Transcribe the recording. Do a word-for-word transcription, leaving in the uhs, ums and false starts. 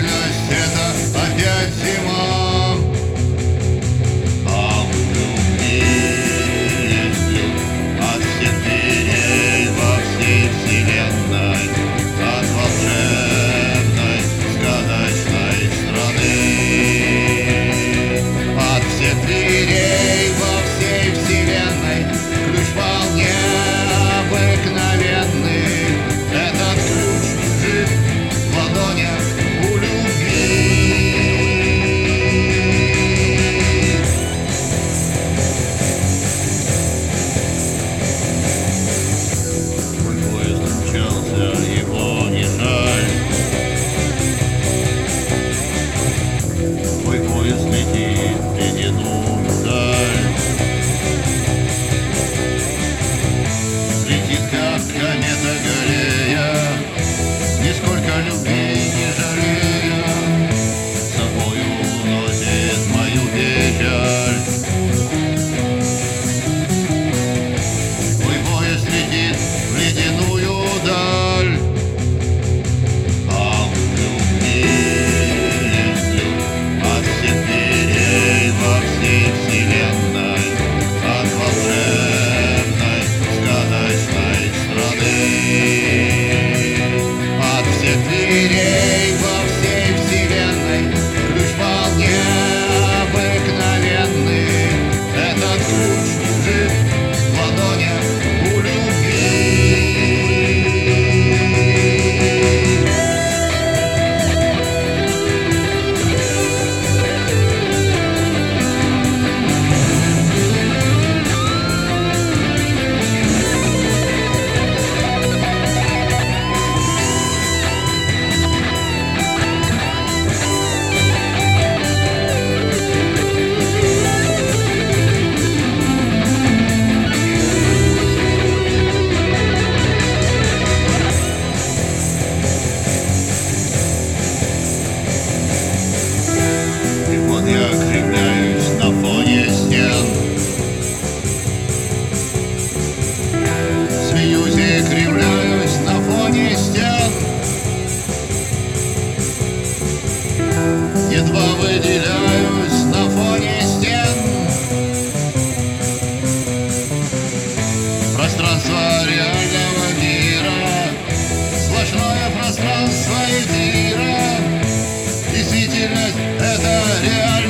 действительность — это опять зима. А в любви есть люд от всех дверей во всей вселенной, от волшебной сказочной страны. От всех дверей во всей вселенной ключ вполне обыкновенный. Этот ключ жив в ладонях у любви. Мой поезд умчался, его не жаль. Мой поезд летит в ледяную даль. Летит, как комета Галлея, нисколько любви не жалея, с собою уносит мою печаль. Мой поезд летит в ледяную даль. А в любви есть люд от всех дверей во всей вселенной, от волшебной сказочной страны. От всех дверей во всей вселенной ключ вполне обыкновенный. Этот ключ жив в ладонях у любви. И вот я кривляюсь на фоне стен, смеюсь и кривляюсь на фоне стен. Едва выделяюсь на фоне стен. Пространство реального мира, сплошное пространство эфира. Действительность — это реальность.